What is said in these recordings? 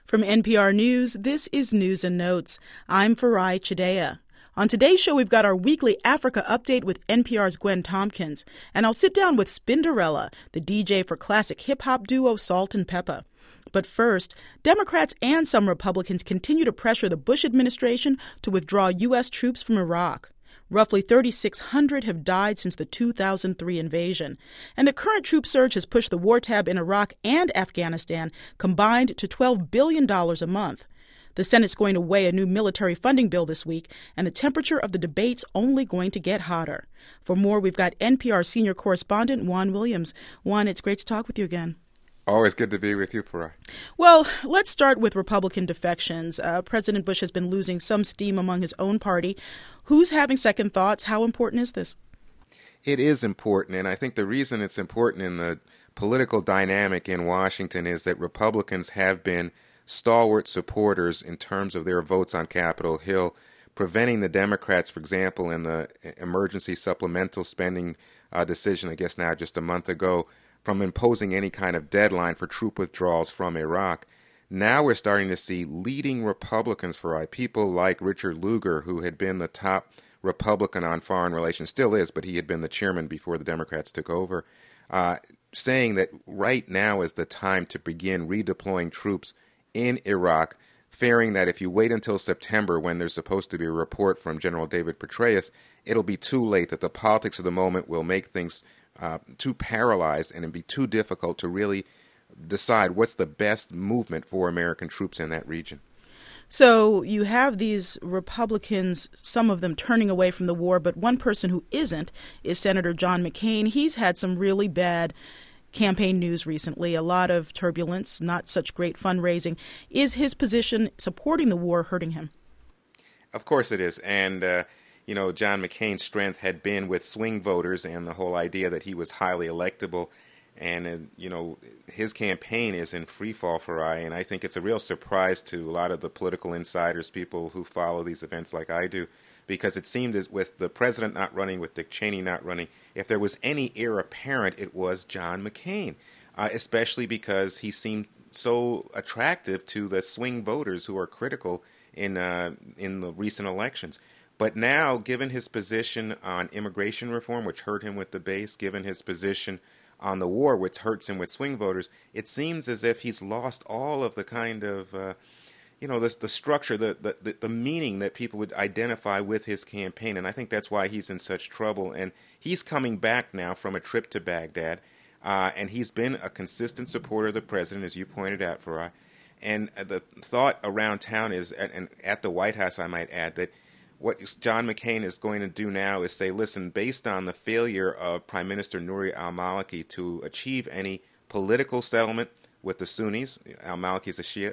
From NPR News, this is News and Notes. I'm Farai Chideya. On today's show, we've got our weekly Africa update with NPR's Gwen Tompkins, and I'll sit down with Spinderella, the DJ for classic hip-hop duo Salt-N-Pepa. But first, Democrats and some Republicans continue to pressure the Bush administration to withdraw U.S. troops from Iraq. Roughly 3,600 have died since the 2003 invasion, and the current troop surge has pushed the war tab in Iraq and Afghanistan combined to $12 billion a month. The Senate's going to weigh a new military funding bill this week, and the temperature of the debate's only going to get hotter. For more, we've got NPR senior correspondent Juan Williams. Juan, it's great to talk with you again. Always good to be with you, Farai. Well, let's start with Republican defections. President Bush has been losing some steam among his own party. Who's having second thoughts? How important is this? It is important, and I think the reason it's important in the political dynamic in Washington is that Republicans have been stalwart supporters in terms of their votes on Capitol Hill, preventing the Democrats, for example, in the emergency supplemental spending decision, I guess now just a month ago, from imposing any kind of deadline for troop withdrawals from Iraq. Now we're starting to see leading Republicans, people like Richard Lugar, who had been the top Republican on foreign relations, still is, but he had been the chairman before the Democrats took over, saying that right now is the time to begin redeploying troops in Iraq, fearing that if you wait until September when there's supposed to be a report from General David Petraeus, it'll be too late, that the politics of the moment will make things too paralyzed and it'd be too difficult to really decide what's the best movement for American troops in that region. So you have these Republicans, some of them turning away from the war, but one person who isn't is Senator John McCain. He's had some really bad campaign news recently, a lot of turbulence, not such great fundraising. Is his position supporting the war hurting him? Of course it is. And John McCain's strength had been with swing voters and the whole idea that he was highly electable. And, his campaign is in free fall, Farai, and I think it's a real surprise to a lot of the political insiders, people who follow these events like I do, because it seemed as with the president not running, with Dick Cheney not running, if there was any heir apparent, it was John McCain, especially because he seemed so attractive to the swing voters who are critical in the recent elections. But now, given his position on immigration reform, which hurt him with the base, given his position on the war, which hurts him with swing voters, it seems as if he's lost all of the kind of, the structure, the meaning that people would identify with his campaign. And I think that's why he's in such trouble. And he's coming back now from a trip to Baghdad, and he's been a consistent supporter of the president, as you pointed out, Farai. And the thought around town is, and at the White House, I might add, that what John McCain is going to do now is say, listen, based on the failure of Prime Minister Nouri al-Maliki to achieve any political settlement with the Sunnis, al-Maliki is a Shia,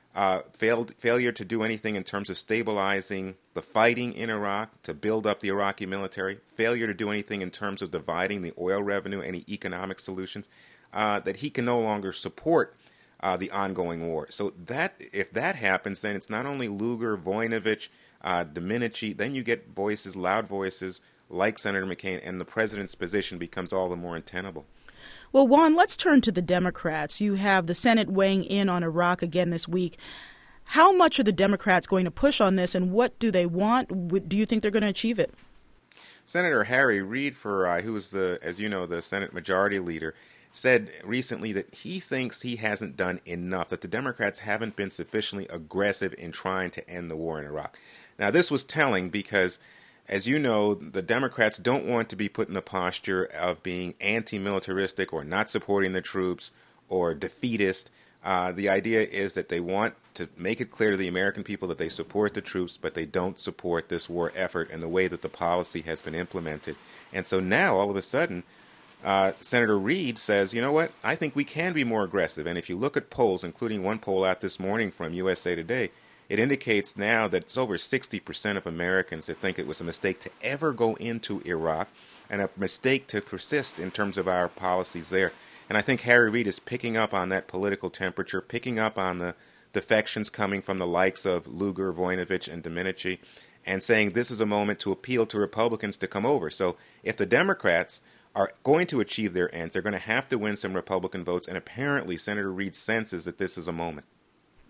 failure to do anything in terms of stabilizing the fighting in Iraq, to build up the Iraqi military, failure to do anything in terms of dividing the oil revenue, any economic solutions, that he can no longer support the ongoing war. So that if that happens, then it's not only Lugar, Voinovich, Domenici, then you get voices, loud voices like Senator McCain, and the president's position becomes all the more untenable. Well, Juan, let's turn to the Democrats. You have the Senate weighing in on Iraq again this week. How much are the Democrats going to push on this, and what do they want? Do you think they're going to achieve it? Senator Harry Reid, who is the Senate Majority Leader, said recently that he thinks he hasn't done enough, that the Democrats haven't been sufficiently aggressive in trying to end the war in Iraq. Now, this was telling because, as you know, the Democrats don't want to be put in the posture of being anti-militaristic or not supporting the troops or defeatist. The idea is that they want to make it clear to the American people that they support the troops, but they don't support this war effort and the way that the policy has been implemented. And so now, all of a sudden, Senator Reid says, you know what, I think we can be more aggressive. And if you look at polls, including one poll out this morning from USA Today, it indicates now that it's over 60% of Americans that think it was a mistake to ever go into Iraq and a mistake to persist in terms of our policies there. And I think Harry Reid is picking up on that political temperature, picking up on the defections coming from the likes of Lugar, Voinovich, and Domenici, and saying this is a moment to appeal to Republicans to come over. So if the Democrats are going to achieve their ends, they're going to have to win some Republican votes, and apparently Senator Reid senses that this is a moment.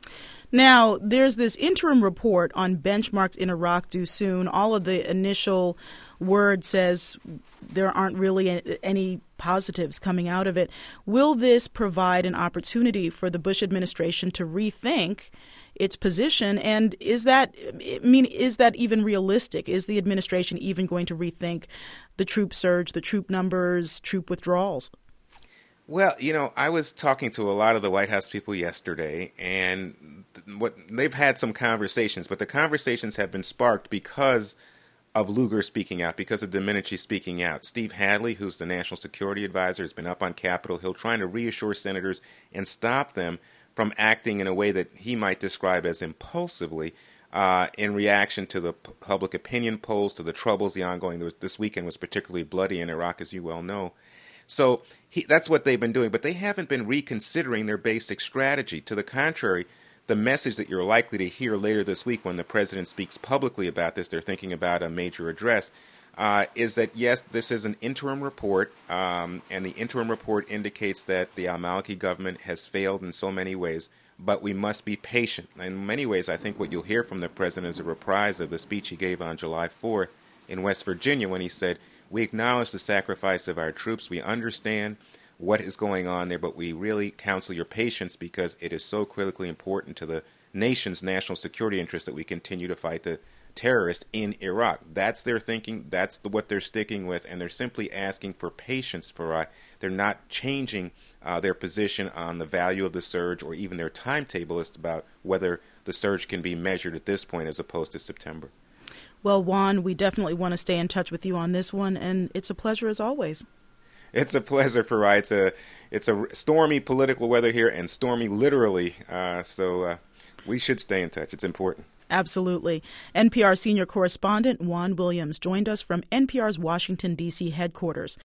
Now, there's this interim report on benchmarks in Iraq due soon. All of the initial word says there aren't really any positives coming out of it. Will this provide an opportunity for the Bush administration to rethink its position? And is that even realistic? Is the administration even going to rethink the troop surge, the troop numbers, troop withdrawals? Well, I was talking to a lot of the White House people yesterday, and they've had some conversations, but the conversations have been sparked because of Lugar speaking out, because of Domenici speaking out. Steve Hadley, who's the National Security Advisor, has been up on Capitol Hill trying to reassure senators and stop them from acting in a way that he might describe as impulsively in reaction to the public opinion polls, to the troubles, the ongoing. This weekend was particularly bloody in Iraq, as you well know. So that's what they've been doing, but they haven't been reconsidering their basic strategy. To the contrary, the message that you're likely to hear later this week when the president speaks publicly about this, they're thinking about a major address, is that, yes, this is an interim report, and the interim report indicates that the al-Maliki government has failed in so many ways, but we must be patient. In many ways, I think what you'll hear from the president is a reprise of the speech he gave on July 4th in West Virginia when he said, "We acknowledge the sacrifice of our troops. We understand what is going on there, but we really counsel your patience because it is so critically important to the nation's national security interest that we continue to fight the terrorists in Iraq." That's their thinking. That's what they're sticking with, and they're simply asking for patience for Iraq. They're not changing their position on the value of the surge or even their timetable as about whether the surge can be measured at this point as opposed to September. Well, Juan, we definitely want to stay in touch with you on this one, and it's a pleasure as always. It's a pleasure, Farai. It's a stormy political weather here, and stormy literally, so we should stay in touch. It's important. Absolutely. NPR senior correspondent Juan Williams joined us from NPR's Washington, D.C. headquarters.